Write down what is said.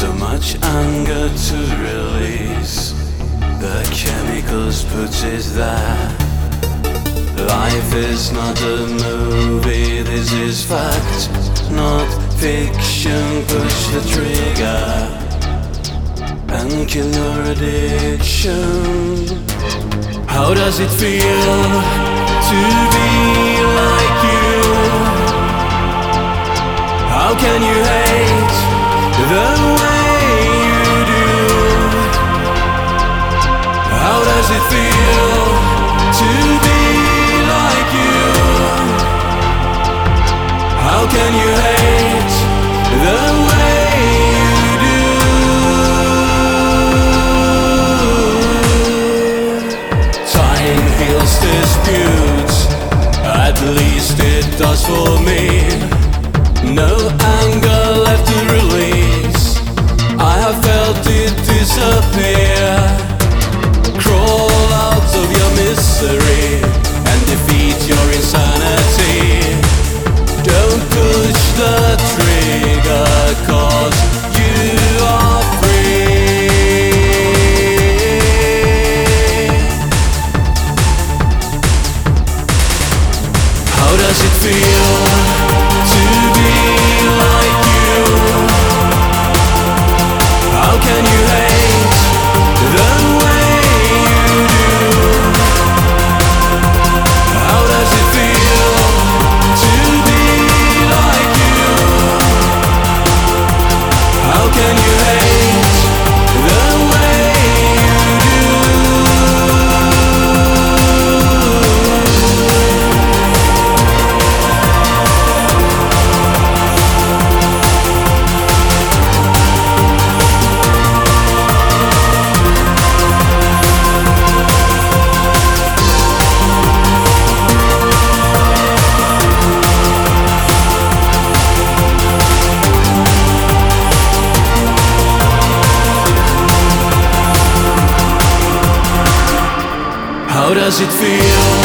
So much anger to release. The chemicals put it there. Life is not a movie, this is fact, not fiction. Push the trigger and kill your addiction. How does it feel to be like you? How can you hate the way you do? How does it feel to be like you? How can you hate the way you do? Time heals disputes, at least it does for me. No anger left to release, I have felt it disappear. Crawl out of your misery and defeat your insanity. Don't push the trigger, 'cause you are free. How does it feel to be like you? How can you hate the way you do? How does it feel to be like you? How can you hate the way you do? How does it feel